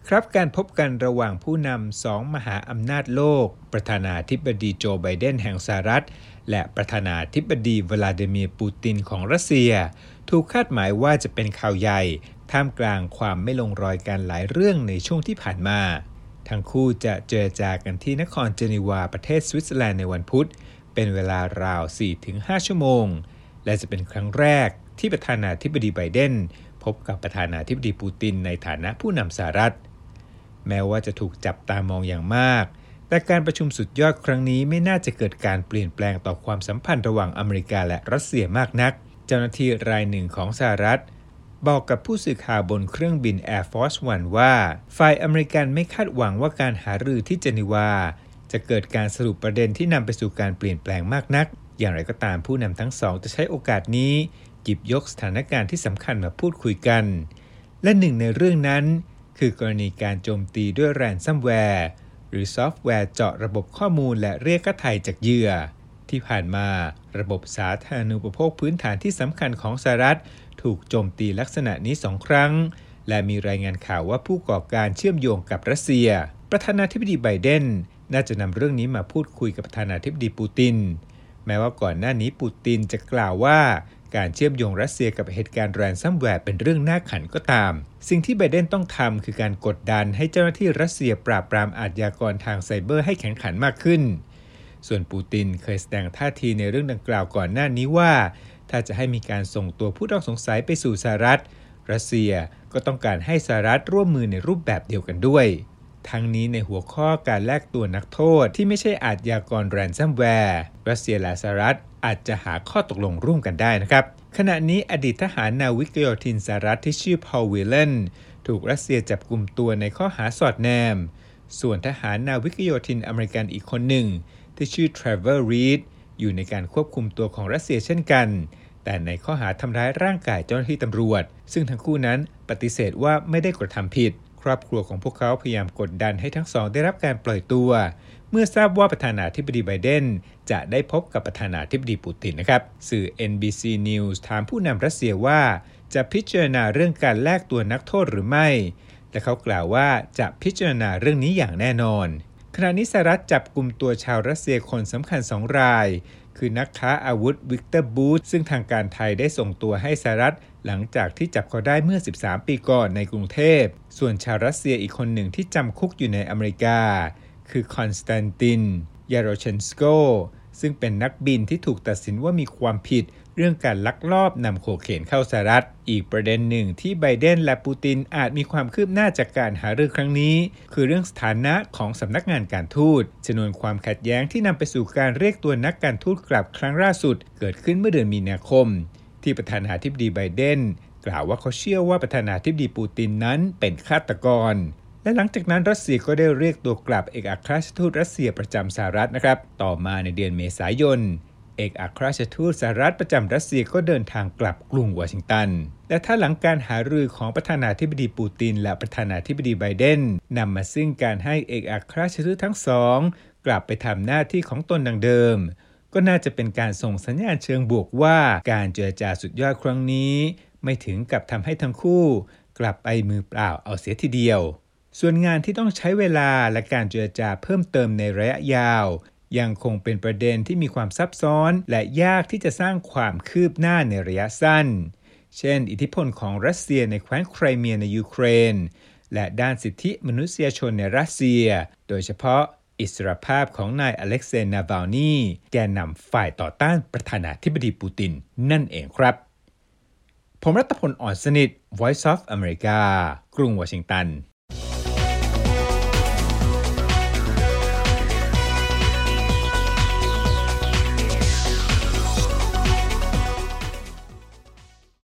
ครับการพบกันระหว่างผู้นำสองมหาอำนาจโลกประธานาธิบดีโจไบเดนแห่งสหรัฐและประธานาธิบดีวลาดิเมียร์ปูตินของรัสเซียถูกคาดหมายว่าจะเป็นข่าวใหญ่ท่ามกลางความไม่ลงรอยกันหลายเรื่องในช่วงที่ผ่านมาทั้งคู่จะเจรจากันที่นครเจนีวาประเทศสวิตเซอร์แลนด์ในวันพุธเป็นเวลาราว 4-5 ชั่วโมงและจะเป็นครั้งแรกที่ประธานาธิบดีไบเดนพบกับประธานาธิบดีปูตินในฐานะผู้นำสหรัฐแม้ว่าจะถูกจับตามองอย่างมากแต่การประชุมสุดยอดครั้งนี้ไม่น่าจะเกิดการเปลี่ยนแปลงต่อความสัมพันธ์ระหว่างอเมริกาและรัสเซียมากนักเจ้าหน้าที่รายหนึ่งของสหรัฐบอกกับผู้สื่อข่าวบนเครื่องบิน Air Force One ว่าฝ่ายอเมริกันไม่คาดหวังว่าการหารือที่เจนีวาจะเกิดการสรุปประเด็นที่นำไปสู่การเปลี่ยนแปลงมากนักอย่างไรก็ตามผู้นำทั้งสองจะใช้โอกาสนี้หยิบยกสถานการณ์ที่สำคัญมาพูดคุยกันและหนึ่งในเรื่องนั้นคือกรณีการโจมตีด้วยแรนซัมแวร์หรือซอฟต์แวร์เจาะระบบข้อมูลและเรียกค่าไถ่จากเหยื่อที่ผ่านมาระบบสาธารณูปโภคพื้นฐานที่สำคัญของสหรัฐถูกโจมตีลักษณะนี้2 ครั้งและมีรายงานข่าวว่าผู้ก่อการเชื่อมโยงกับรัสเซียประธานาธิบดีไบเดนน่าจะนำเรื่องนี้มาพูดคุยกับประธานาธิบดีปูตินแม้ว่าก่อนหน้านี้ปูตินจะกล่าวว่าการเชื่อมโยงรัสเซียกับเหตุการณ์แรนซัมแวร์เป็นเรื่องน่าขันก็ตามสิ่งที่ไบเดนต้องทำคือการกดดันให้เจ้าหน้าที่รัสเซียปราบปรามอาชญากรทางไซเบอร์ให้แข็งขันมากขึ้นส่วนปูตินเคยแสดงท่าทีในเรื่องดังกล่าวก่อนหน้านี้ว่าถ้าจะให้มีการส่งตัวผู้ต้องสงสัยไปสู่สหรัฐรัสเซียก็ต้องการให้สหรัฐร่วมมือในรูปแบบเดียวกันด้วยทั้งนี้ในหัวข้อการแลกตัวนักโทษที่ไม่ใช่อาชญากรแรนซัมแวร์รัสเซียและสหรัฐอาจจะหาข้อตกลงร่วมกันได้นะครับขณะนี้อดีตทหารนาวิกโยธินสหรัฐที่ชื่อพอล วิลเลนถูกรัสเซียจับกุมตัวในข้อหาสอดแนมส่วนทหารนาวิกโยธินอเมริกันอีกคนหนึ่งที่ชื่อทรเวอร์ รีดอยู่ในการควบคุมตัวของรัสเซียเช่นกันแต่ในข้อหาทำร้ายร่างกายเจ้าหน้าที่ตำรวจซึ่งทั้งคู่นั้นปฏิเสธว่าไม่ได้กระทำผิดครอบครัวของพวกเขาพยายามกดดันให้ทั้งสองได้รับการปล่อยตัวเมื่อทราบว่าประธานาธิบดีไบเดนจะได้พบกับประธานาธิบดีปูตินนะครับสื่อ NBC News ถามผู้นำรัสเซียว่าจะพิจารณาเรื่องการแลกตัวนักโทษหรือไม่และเขากล่าวว่าจะพิจารณาเรื่องนี้อย่างแน่นอนขณะนี้สหรัฐจับกุมตัวชาวรัสเซียคนสำคัญ2 รายคือนักค้าอาวุธวิกเตอร์ บูธซึ่งทางการไทยได้ส่งตัวให้สหรัฐหลังจากที่จับเขาได้เมื่อ13 ปีก่อนในกรุงเทพส่วนชาวรัสเซียอีกคนหนึ่งที่จำคุกอยู่ในอเมริกาคือคอนสแตนติน ยาโรเชนสโกซึ่งเป็นนักบินที่ถูกตัดสินว่ามีความผิดเรื่องการลักลอบนำโคเคนเข้าสหรัฐอีกประเด็นหนึ่งที่ไบเดนและปูตินอาจมีความคืบหน้าจากการหารือครั้งนี้คือเรื่องสถานะของสำนักงานการทูตชนวนความขัดแย้งที่นำไปสู่การเรียกตัวนักการทูตกลับครั้งล่าสุดเกิดขึ้นเมื่อเดือนมีนาคมที่ประธานาธิบดีไบเดนกล่าวว่าเขาเชื่อว่าประธานาธิบดีปูตินนั้นเป็นฆาตกรและหลังจากนั้นรัสเซียก็ได้เรียกตัวกลับเอกอัครราชทูตรัสเซียประจำสหรัฐนะครับต่อมาในเดือนเมษายนเอกอัครราชทูตสหรัฐประจำรัสเซียก็เดินทางกลับกรุงวอชิงตันและถ้าหลังการหารือของประธานาธิบดีปูตินและประธานาธิบดีไบเดนนำมาซึ่งการให้เอกอัครราชทูตทั้งสองกลับไปทำหน้าที่ของตนดังเดิมก็น่าจะเป็นการส่งสัญญาณเชิงบวกว่าการเจรจาสุดยอดครั้งนี้ไม่ถึงกับทำให้ทั้งคู่กลับไปมือเปล่าเอาเสียทีเดียวส่วนงานที่ต้องใช้เวลาและการเจรจาเพิ่มเติมในระยะยาวยังคงเป็นประเด็นที่มีความซับซ้อนและยากที่จะสร้างความคืบหน้าในระยะสั้นเช่นอิทธิพลของรัสเซียในแคว้นไครเมียในยูเครนและด้านสิทธิมนุษยชนในรัสเซียโดยเฉพาะอิสรภาพของนายอเล็กเซย์ นาวัลนีแกนนำฝ่ายต่อต้านประธานาธิบดีปูตินนั่นเองครับผมรัตพล อ่อนสนิท Voice of America กรุงวอชิงตัน